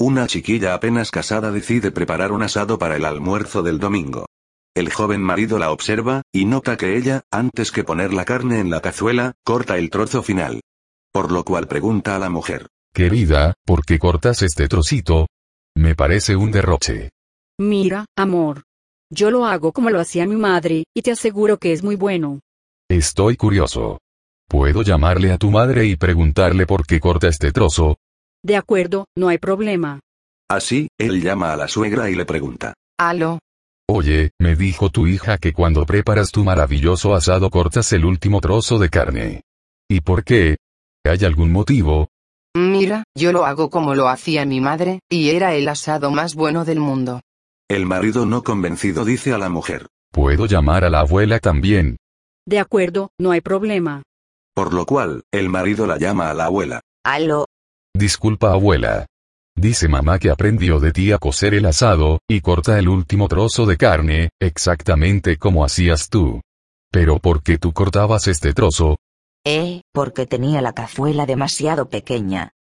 Una chiquilla apenas casada decide preparar un asado para el almuerzo del domingo. El joven marido la observa, y nota que ella, antes que poner la carne en la cazuela, corta el trozo final. Por lo cual pregunta a la mujer. Querida, ¿por qué cortas este trocito? Me parece un derroche. Mira, amor. Yo lo hago como lo hacía mi madre, y te aseguro que es muy bueno. Estoy curioso. ¿Puedo llamarle a tu madre y preguntarle por qué corta este trozo? De acuerdo, no hay problema. Así, él llama a la suegra y le pregunta. Aló. Oye, me dijo tu hija que cuando preparas tu maravilloso asado cortas el último trozo de carne. ¿Y por qué? ¿Hay algún motivo? Mira, yo lo hago como lo hacía mi madre, y era el asado más bueno del mundo. El marido no convencido dice a la mujer. ¿Puedo llamar a la abuela también? De acuerdo, no hay problema. Por lo cual, el marido la llama a la abuela. Aló. Disculpa abuela. Dice mamá que aprendió de ti a cocer el asado, y corta el último trozo de carne, exactamente como hacías tú. Pero ¿por qué tú cortabas este trozo? Porque tenía la cazuela demasiado pequeña.